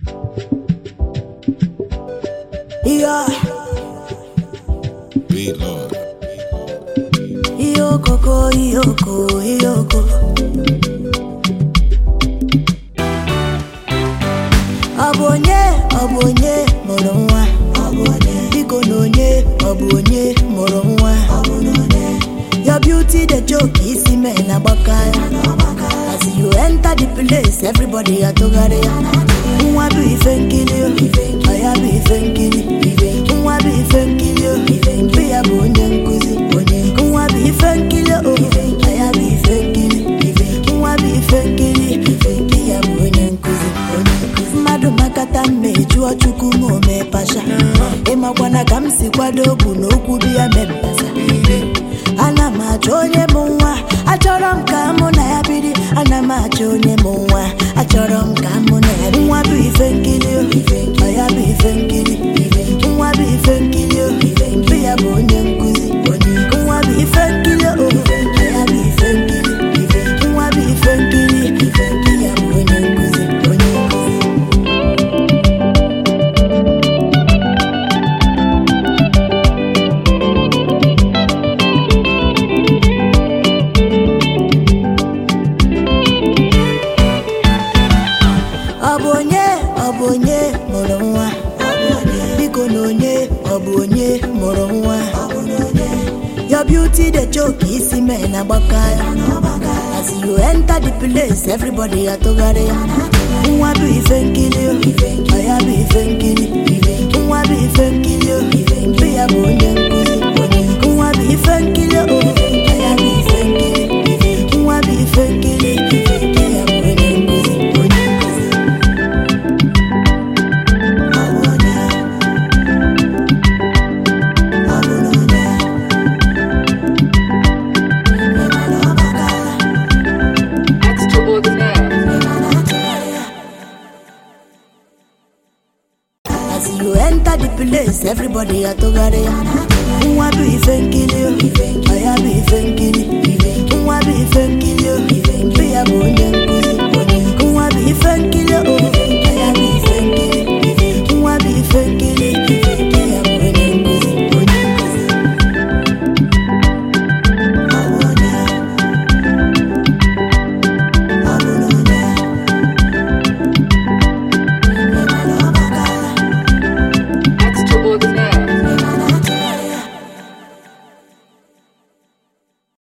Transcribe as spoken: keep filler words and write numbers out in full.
Yeah. Be Lord. Iyoko, iyoko, iyoko. Abonye, abonye, moro nwa. Biko nonye, abonye, moro nwa. Your beauty the joke, isi me na bakaya. As you enter the place, everybody a togare. Nwa bi ife nkili, aya bi ife nkili. Nwa bi ife nkili, bi ya bụ onye nkuzi. Nwa bi ife nkili, aya bi ife nkili. Nwa bi ife nkili, bi ya bụ onye nkuzi. Mmadụ makata mmeju Chukwu ma o mee pasha. Ịmakwana ka m si kwado bụ n'okwu bi ya mebasa. Ana m achọ onye mụ nwa, achọrọ m ka mụ na ya biri. Ana m achọ onye mụ nwa, achọrọ m ka mụ na ya biri. Nwa bụ ife nkili, ya bụ ife nkili. Nwa bụ ife nkili, bi ya bụ onye nkuzi. Nwa bụ ife nkili, ya bụ ife nkili. Nwa bụ ife nkili, bi ya bụ onye nkuzi. Abonye, abonye, moro nwa. Biko nonye, abonye, moro nwa. Your beauty the joke, isi me na bakaya. As you enter the place, everybody a togare. Nwa bi ife nkili, aya bi ife nkili. Nwa bi ife nkili, bi ya bụ onye nkuzi. Nwa bi ife nkili, aya bi ife nkili. Nwa bi ife nkili, bi ya bụ onye nkuzi. As you enter the place, everybody a togare. Nwa bi ife nkili, aya bi ife nkili. Nwa bi ife nkili.